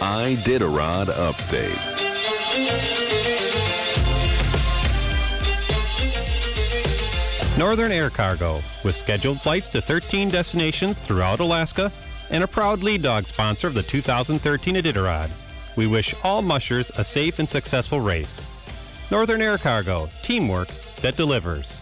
Iditarod Update. Northern Air Cargo, with scheduled flights to 13 destinations throughout Alaska, and a proud lead dog sponsor of the 2013 Iditarod. We wish all mushers a safe and successful race. Northern Air Cargo, teamwork that delivers.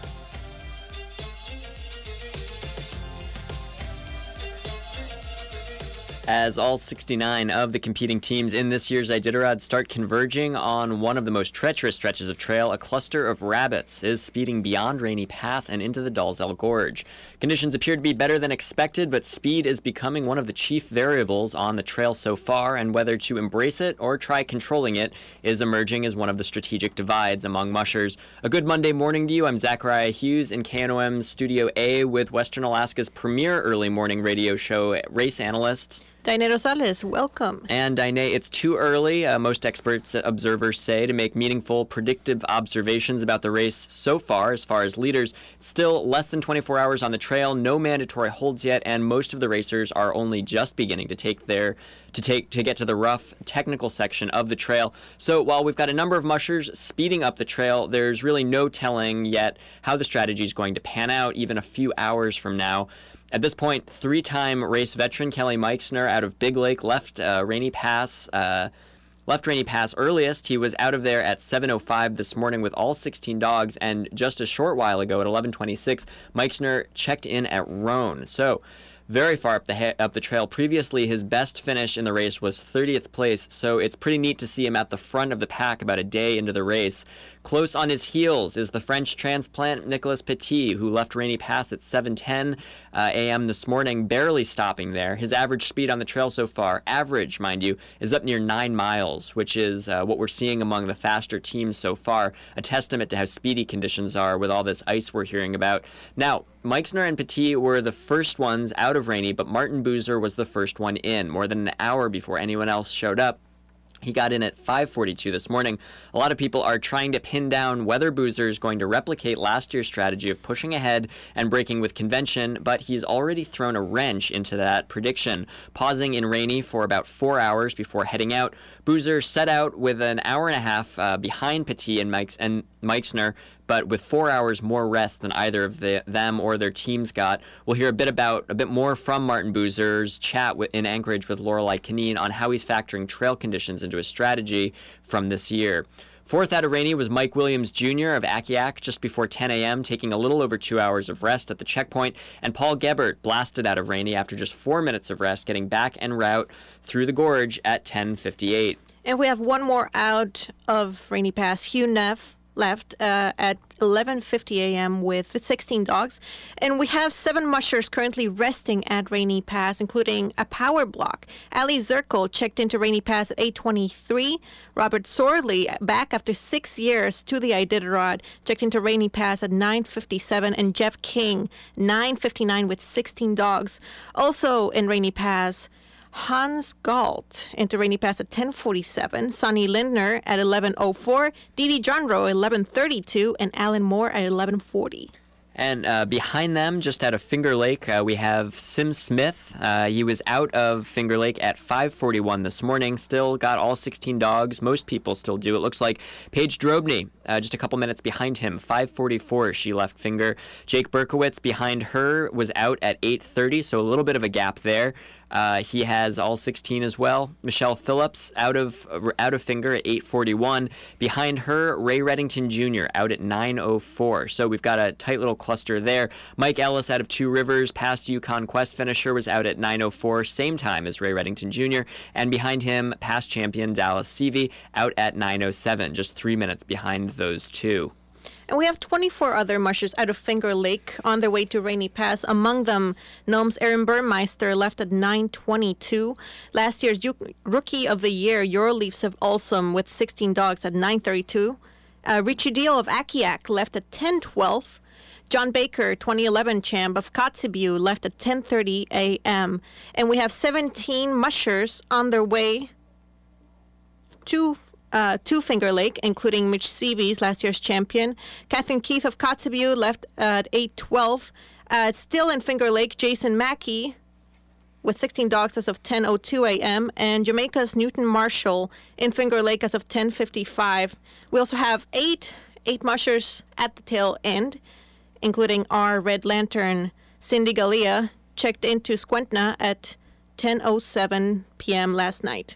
As all 69 of the competing teams in this year's Iditarod start converging on one of the most treacherous stretches of trail, a cluster of rabbits is speeding beyond Rainy Pass and into the Dalzell Gorge. Conditions appear to be better than expected, but speed is becoming one of the chief variables on the trail so far, and whether to embrace it or try controlling it is emerging as one of the strategic divides among mushers. A good Monday morning to you. I'm Zachariah Hughes in KNOM's Studio A with Western Alaska's premier early morning radio show race analyst, Dainay Rosales, welcome. And Dainay, it's too early, most experts observers say, to make meaningful predictive observations about the race so far as leaders. It's still less than 24 hours on the trail, no mandatory holds yet, and most of the racers are only just beginning to get to the rough technical section of the trail. So while we've got a number of mushers speeding up the trail, there's really no telling yet how the strategy is going to pan out even a few hours from now. At this point, three-time race veteran Kelly Meixner out of Big Lake left Rainy Pass earliest. He was out of there at 7:05 this morning with all 16 dogs, and just a short while ago at 11:26, Meixner checked in at Roan. So very far up the trail. Previously, his best finish in the race was 30th place, so it's pretty neat to see him at the front of the pack about a day into the race. Close on his heels is the French transplant Nicolas Petit, who left Rainy Pass at 7:10 a.m. this morning, barely stopping there. His average speed on the trail so far, average, mind you, is up near 9 miles, which is what we're seeing among the faster teams so far, a testament to how speedy conditions are with all this ice we're hearing about. Now, Meixner and Petit were the first ones out of Rainy, but Martin Buser was the first one in, more than an hour before anyone else showed up. He got in at 5:42 this morning. A lot of people are trying to pin down whether Buser is going to replicate last year's strategy of pushing ahead and breaking with convention, but he's already thrown a wrench into that prediction. Pausing in Rainy for about 4 hours before heading out, Buser set out with an hour and a half behind Petit and Meixner, but with 4 hours more rest than either of them or their teams got. We'll hear a bit more from Martin Buser's chat in Anchorage with Lorelei Canine on how he's factoring trail conditions into his strategy from this year. Fourth out of Rainy was Mike Williams Jr. of Akiak just before 10 a.m., taking a little over 2 hours of rest at the checkpoint, and Paul Gebert blasted out of Rainy after just 4 minutes of rest, getting back en route through the gorge at 10:58. And we have one more out of Rainy Pass, Hugh Neff, left at 11:50 a.m. with 16 dogs. And we have 7 mushers currently resting at Rainy Pass, including a power block. Ali Zirkle checked into Rainy Pass at 8:23. Robert Sorley, back after 6 years to the Iditarod, checked into Rainy Pass at 9:57. And Jeff King, 9:59 with 16 dogs. Also in Rainy Pass, Hans Galt into Rainy Pass at 10:47, Sonny Lindner at 11:04, Didi Johnrow at 11:32, and Alan Moore at 11:40. And behind them, just out of Finger Lake, we have Sim Smith. He was out of Finger Lake at 5:41 this morning. Still got all 16 dogs. Most people still do. It looks like Paige Drobny, just a couple minutes behind him, 5:44. She left Finger. Jake Berkowitz behind her was out at 8:30, so a little bit of a gap there. He has all 16 as well. Michelle Phillips out of Finger at 8:41. Behind her, Ray Reddington Jr. out at 9:04. So we've got a tight little cluster there. Mike Ellis out of Two Rivers, past Yukon Quest finisher, was out at 9:04, same time as Ray Reddington Jr. And behind him, past champion Dallas Seavey out at 9:07, just 3 minutes behind those two. And we have 24 other mushers out of Finger Lake on their way to Rainy Pass. Among them, Nome's Aaron Burmeister left at 9:22. Last year's Rookie of the Year, Your Leafs of Ulsom, with 16 dogs at 9:32. Richie Deal of Akiak left at 10:12. John Baker, 2011 champ of Kotzebue, left at 10:30 a.m. And we have 17 mushers on their way to Finger Lake, including Mitch Seavies, last year's champion. Catherine Keith of Kotzebue left at 8:12. Still in Finger Lake, Jason Mackey with 16 dogs as of 10:02 a.m., and Jamaica's Newton Marshall in Finger Lake as of 10:55. We also have eight mushers at the tail end, including our Red Lantern, Cindy Galea, checked into Squentna at 10:07 p.m. last night.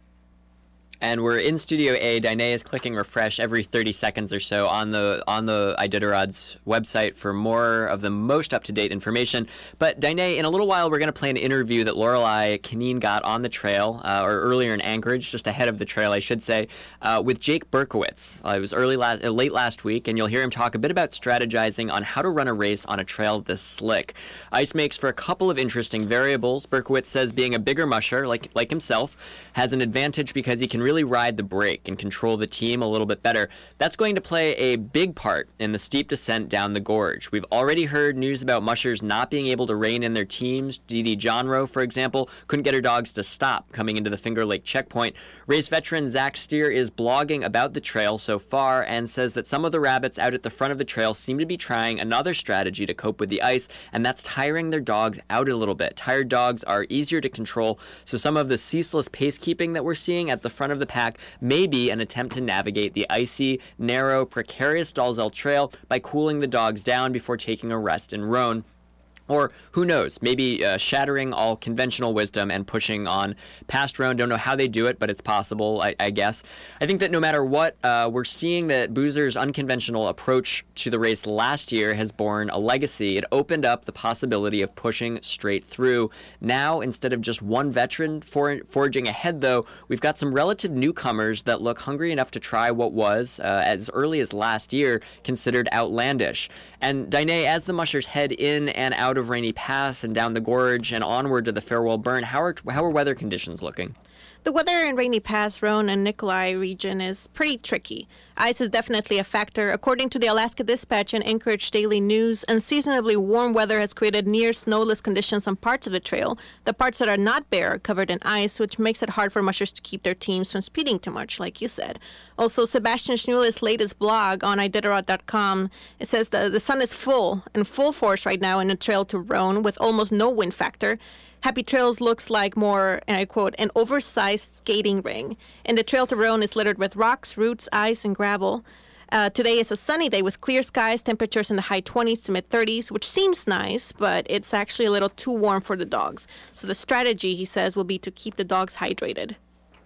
And we're in Studio A. Danae is clicking refresh every 30 seconds or so on the Iditarod's website for more of the most up-to-date information. But Danae, in a little while, we're going to play an interview that Lorelei Kineen got on the trail, or earlier in Anchorage, just ahead of the trail, I should say, with Jake Berkowitz. It was late last week, and you'll hear him talk a bit about strategizing on how to run a race on a trail this slick. Ice makes for a couple of interesting variables. Berkowitz says being a bigger musher, like himself, has an advantage because he can really ride the brake and control the team a little bit better. That's going to play a big part in the steep descent down the gorge. We've already heard news about mushers not being able to rein in their teams. Dee Dee Johnroe, for example, couldn't get her dogs to stop coming into the Finger Lake checkpoint. Race veteran Zach Steer is blogging about the trail so far and says that some of the rabbits out at the front of the trail seem to be trying another strategy to cope with the ice, and that's tiring their dogs out a little bit. Tired dogs are easier to control, so some of the ceaseless pacekeeping that we're seeing at the front of the pack may be an attempt to navigate the icy, narrow, precarious Dalzell Trail by cooling the dogs down before taking a rest in Roan. Or, who knows, maybe shattering all conventional wisdom and pushing on past Roan. Don't know how they do it, but it's possible, I guess. I think that no matter what, we're seeing that Boozer's unconventional approach to the race last year has borne a legacy. It opened up the possibility of pushing straight through. Now, instead of just one veteran forging ahead, though, we've got some relative newcomers that look hungry enough to try what was, as early as last year, considered outlandish. And Danae, as the mushers head in and out of Rainy Pass and down the gorge and onward to the Farewell Burn, how are weather conditions looking? The weather in Rainy Pass, Roan, and Nikolai region is pretty tricky. Ice is definitely a factor. According to the Alaska Dispatch and Anchorage Daily News, unseasonably warm weather has created near snowless conditions on parts of the trail. The parts that are not bare are covered in ice, which makes it hard for mushers to keep their teams from speeding too much, like you said. Also, Sebastian Schnulis' latest blog on Iditarod.com, it says that the sun is in full force right now in the trail to Roan with almost no wind factor. Happy Trails looks like more, and I quote, an oversized skating ring. And the trail to Roan is littered with rocks, roots, ice, and gravel. Today is a sunny day with clear skies, temperatures in the high 20s to mid-30s, which seems nice, but it's actually a little too warm for the dogs. So the strategy, he says, will be to keep the dogs hydrated.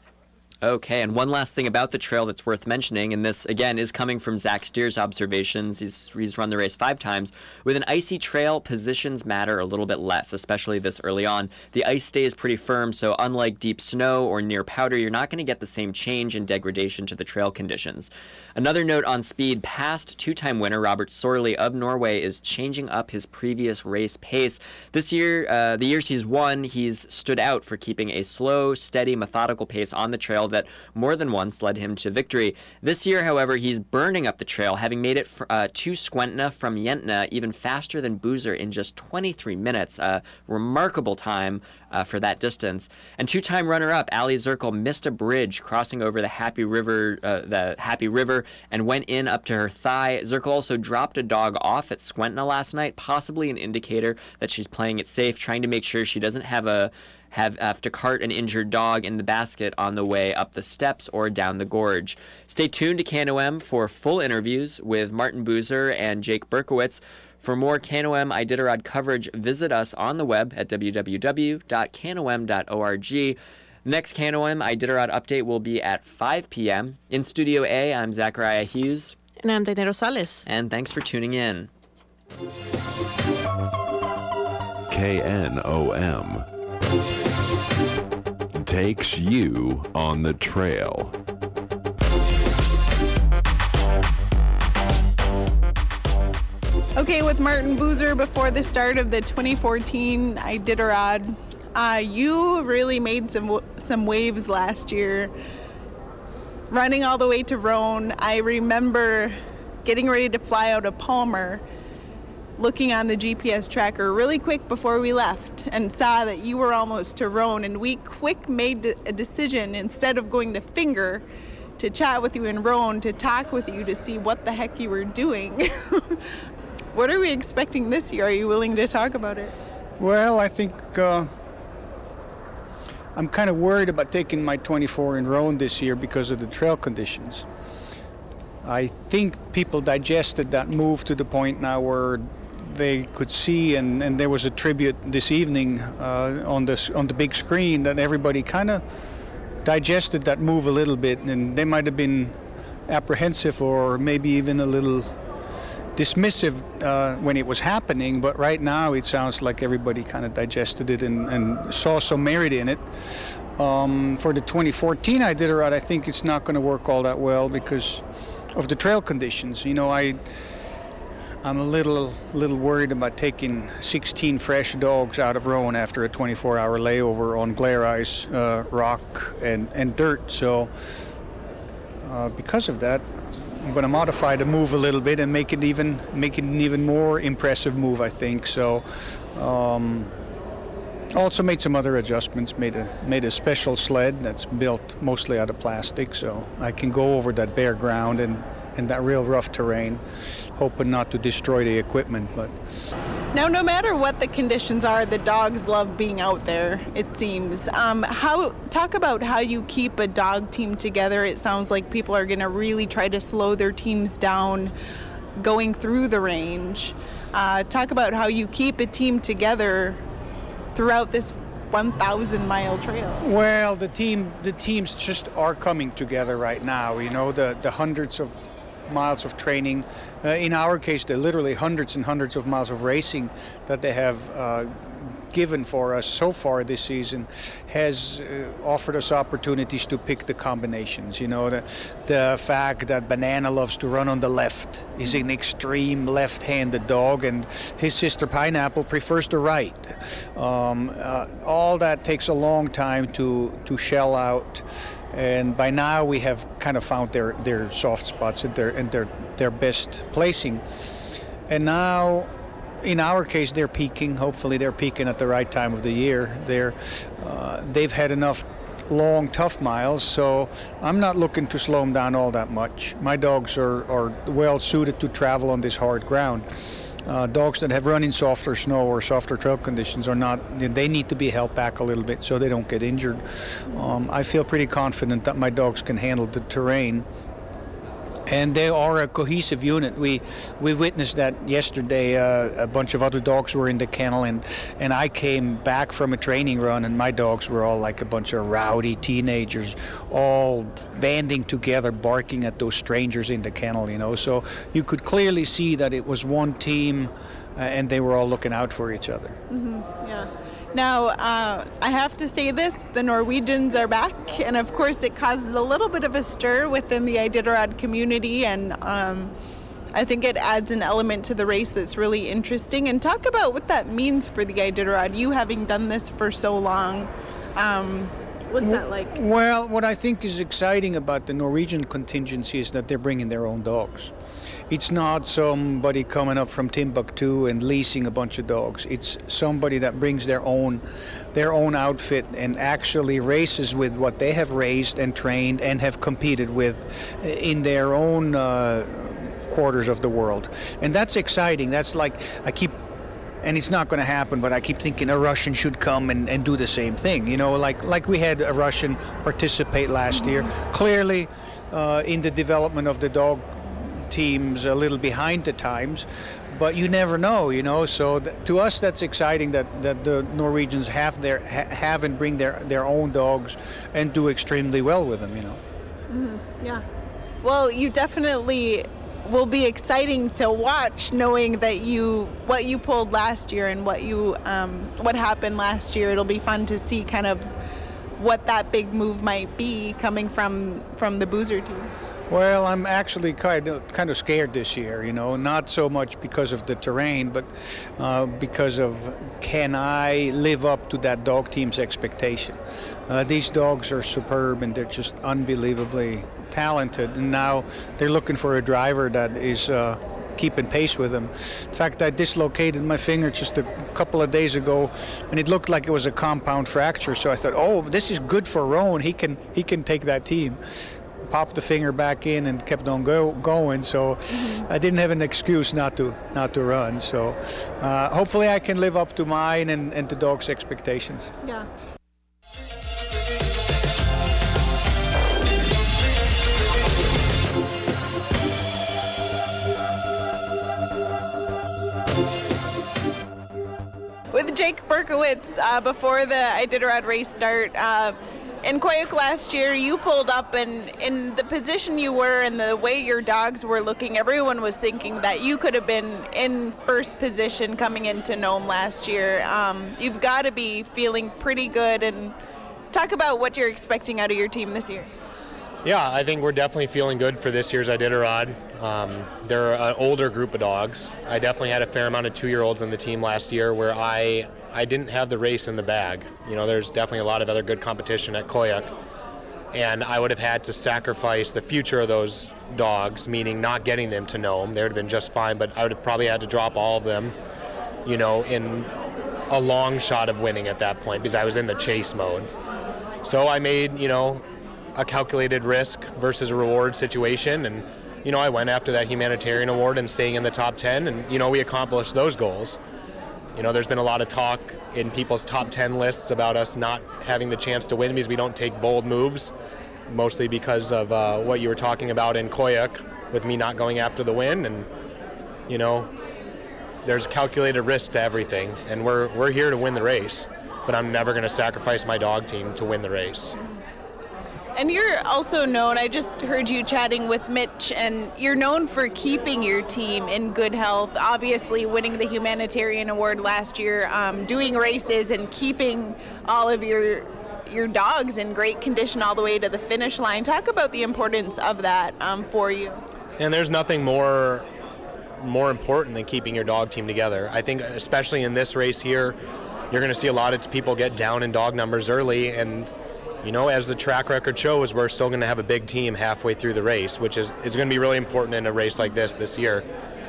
Okay, and one last thing about the trail that's worth mentioning, and this, again, is coming from Zach Steer's observations. He's run the race 5 times. With an icy trail, positions matter a little bit less, especially this early on. The ice stays pretty firm, so unlike deep snow or near powder, you're not going to get the same change in degradation to the trail conditions. Another note on speed, past 2-time winner Robert Sorley of Norway is changing up his previous race pace. This year, the years he's won, he's stood out for keeping a slow, steady, methodical pace on the trail that more than once led him to victory. This year, however, he's burning up the trail, having made it to Squentna from Yentna even faster than Boozer in just 23 minutes. A remarkable time for that distance. And 2-time runner-up Ali Zirkle missed a bridge crossing over the Happy River, and went in up to her thigh. Zirkle also dropped a dog off at Squentna last night, possibly an indicator that she's playing it safe, trying to make sure she doesn't have to cart an injured dog in the basket on the way up the steps or down the gorge. Stay tuned to KNOM for full interviews with Martin Boozer and Jake Berkowitz. For more KNOM Iditarod coverage, visit us on the web at www.knom.org. Next KNOM Iditarod update will be at 5 p.m. In Studio A, I'm Zachariah Hughes. And I'm Danae Rosales. And thanks for tuning in. KNOM takes you on the trail. Okay, with Martin Boozer before the start of the 2014 Iditarod, you really made some waves last year, running all the way to Roan. I remember getting ready to fly out of Palmer, looking on the GPS tracker really quick before we left and saw that you were almost to Roan, and we quick made a decision, instead of going to Finger, to chat with you in Roan, to talk with you to see what the heck you were doing. What are we expecting this year? Are you willing to talk about it? Well, I think I'm kind of worried about taking my 24 in Rhone this year because of the trail conditions. I think people digested that move to the point now where they could see, and there was a tribute this evening on the big screen, that everybody kind of digested that move a little bit, and they might have been apprehensive or maybe even a little dismissive when it was happening, but right now it sounds like everybody kind of digested it and saw some merit in it. For the 2014 Iditarod, I think it's not going to work all that well because of the trail conditions. You know, I'm a little worried about taking 16 fresh dogs out of Rhone after a 24-hour layover on glare ice, rock, and dirt. So because of that, I'm going to modify the move a little bit and make it an even more impressive move, I think. So also made some other adjustments. Made a special sled that's built mostly out of plastic, so I can go over that bare ground and that real rough terrain, hoping not to destroy the equipment. But now, no matter what the conditions are, the dogs love being out there, it seems. Talk about how you keep a dog team together. It sounds like people are going to really try to slow their teams down going through the range. Talk about how you keep a team together throughout this 1,000-mile trail. Well, the teams just are coming together right now. You know, the hundreds of miles of training. In our case, they're literally hundreds and hundreds of miles of racing that they have given for us so far this season has offered us opportunities to pick the combinations. You know, the fact that Banana loves to run on the left, is an extreme left-handed dog, and his sister Pineapple prefers the right. All that takes a long time to shell out. And by now we have kind of found their soft spots and their best placing. And now, in our case, they're peaking. Hopefully, they're peaking at the right time of the year. They've had enough long, tough miles, so I'm not looking to slow them down all that much. My dogs are well suited to travel on this hard ground. Dogs that have run in softer snow or softer trail conditions are not, they need to be held back a little bit so they don't get injured. I feel pretty confident that my dogs can handle the terrain. And they are a cohesive unit. We witnessed that yesterday. A bunch of other dogs were in the kennel, and I came back from a training run, and my dogs were all like a bunch of rowdy teenagers, all banding together, barking at those strangers in the kennel, you know. So you could clearly see that it was one team, and they were all looking out for each other. Mm-hmm. Yeah. Now, I have to say this, the Norwegians are back, and of course it causes a little bit of a stir within the Iditarod community, and I think it adds an element to the race that's really interesting. And talk about what that means for the Iditarod, you having done this for so long. What's that like? Well, what I think is exciting about the Norwegian contingency is that they're bringing their own dogs. It's not somebody coming up from Timbuktu and leasing a bunch of dogs. It's somebody that brings their own outfit and actually races with what they have raised and trained and have competed with in their own quarters of the world. And that's exciting. That's like, and it's not going to happen, but I keep thinking a Russian should come and do the same thing. You know, like we had a Russian participate last year. Clearly, in the development of the dog teams, a little behind the times, but you never know, you know. So to us, that's exciting that the Norwegians have and bring their own dogs and do extremely well with them, you know. Mm-hmm. Yeah. Well, you definitely will be exciting to watch, knowing that what you pulled last year and what happened last year. It'll be fun to see kind of what that big move might be coming from the Boozer team. Well, I'm actually kind of scared this year, you know, not so much because of the terrain, but because of, can I live up to that dog team's expectation? These dogs are superb and they're just unbelievably talented, and now they're looking for a driver that is keeping pace with them. In fact, I dislocated my finger just a couple of days ago, and it looked like it was a compound fracture. So I thought, oh, this is good for Rhone. He can take that team. Popped the finger back in and kept on going. So I didn't have an excuse not to run. So hopefully I can live up to mine and the dog's expectations. Yeah. Jake Berkowitz, before the Iditarod race start, in Koyuk last year, you pulled up, and in the position you were and the way your dogs were looking, everyone was thinking that you could have been in first position coming into Nome last year. You've got to be feeling pretty good, and talk about what you're expecting out of your team this year. Yeah, I think we're definitely feeling good for this year's Iditarod. They're an older group of dogs. I definitely had a fair amount of 2-year-olds on the team last year where I didn't have the race in the bag. You know, there's definitely a lot of other good competition at Koyuk, and I would have had to sacrifice the future of those dogs, meaning not getting them to Nome. They would have been just fine, but I would have probably had to drop all of them, you know, in a long shot of winning at that point because I was in the chase mode. So I made, you know, a calculated risk versus a reward situation, and you know, I went after that humanitarian award and staying in the top 10, and you know, we accomplished those goals. You know, there's been a lot of talk in people's top 10 lists about us not having the chance to win because we don't take bold moves, mostly because of what you were talking about in Koyuk with me not going after the win. And you know, there's calculated risk to everything, and we're here to win the race, but I'm never going to sacrifice my dog team to win the race. And you're also known, I just heard you chatting with Mitch, and you're known for keeping your team in good health, obviously winning the humanitarian award last year, doing races and keeping all of your dogs in great condition all the way to the finish line. Talk about the importance of that for you. And there's nothing more important than keeping your dog team together. I think especially in this race here, you're going to see a lot of people get down in dog numbers early, and you know, as the track record shows, we're still going to have a big team halfway through the race, which is going to be really important in a race like this year.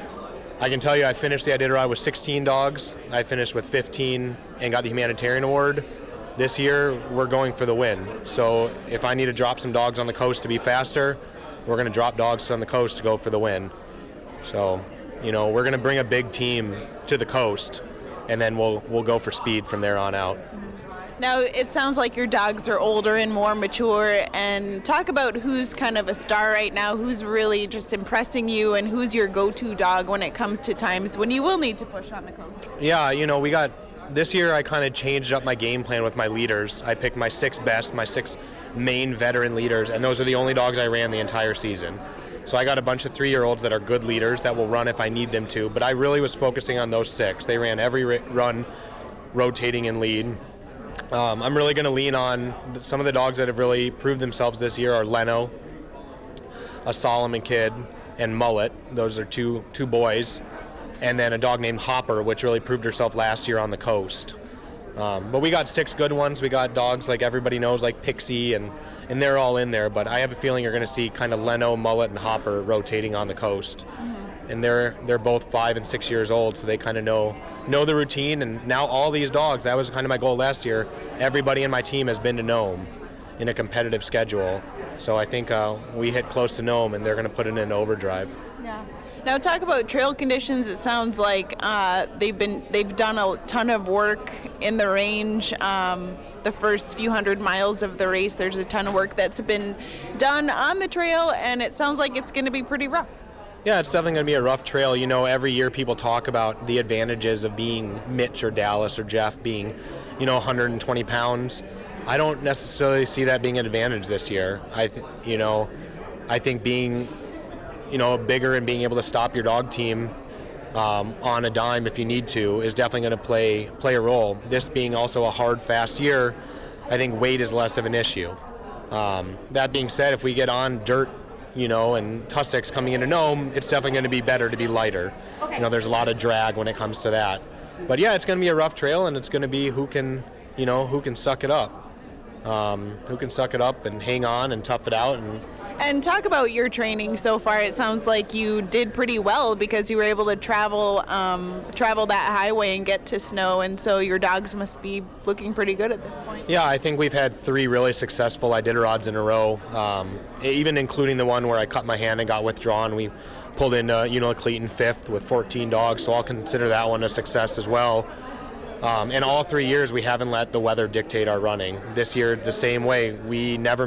I can tell you I finished the Iditarod with 16 dogs. I finished with 15 and got the humanitarian award. This year, we're going for the win. So if I need to drop some dogs on the coast to be faster, we're going to drop dogs on the coast to go for the win. So, you know, we're going to bring a big team to the coast, and then we'll go for speed from there on out. Now, it sounds like your dogs are older and more mature, and talk about who's kind of a star right now, who's really just impressing you, and who's your go-to dog when it comes to times when you will need to push on the coast. Yeah, you know, this year I kind of changed up my game plan with my leaders. I picked my 6 best, my 6 main veteran leaders, and those are the only dogs I ran the entire season. So I got a bunch of 3-year-olds that are good leaders that will run if I need them to, but I really was focusing on those 6. They ran every run, rotating in lead. I'm really going to lean on some of the dogs that have really proved themselves this year are Leno, a Solomon Kid, and Mullet. Those are two boys. And then a dog named Hopper, which really proved herself last year on the coast. But we got 6 good ones. We got dogs like everybody knows, like Pixie, and they're all in there. But I have a feeling you're going to see kind of Leno, Mullet, and Hopper rotating on the coast. And they're both 5 and 6 years old, so they kind of know the routine. And now all these dogs, that was kind of my goal last year. Everybody in my team has been to Nome in a competitive schedule. So I think we hit close to Nome, and they're going to put it in overdrive. Yeah. Now talk about trail conditions. It sounds like they've done a ton of work in the range. The first few hundred miles of the race, there's a ton of work that's been done on the trail, and it sounds like it's going to be pretty rough. Yeah, it's definitely going to be a rough trail. You know, every year people talk about the advantages of being Mitch or Dallas or Jeff being, 120 pounds. I don't necessarily see that being an advantage this year. I think being, bigger and being able to stop your dog team on a dime if you need to is definitely going to play a role. This being also a hard, fast year, I think weight is less of an issue. That being said, if we get on dirt, and tussocks coming into Nome, it's definitely going to be better to be lighter. Okay. There's a lot of drag when it comes to that. But yeah, it's going to be a rough trail, and it's going to be who can suck it up. Who can suck it up and hang on and tough it out. And talk about your training so far. It sounds like you did pretty well because you were able to travel that highway and get to snow, and so your dogs must be looking pretty good at this point. Yeah, I think we've had 3 really successful Iditarods in a row, even including the one where I cut my hand and got withdrawn. We pulled in Cleaton 5th with 14 dogs, so I'll consider that one a success as well. In all 3 years, we haven't let the weather dictate our running. This year, the same way. We never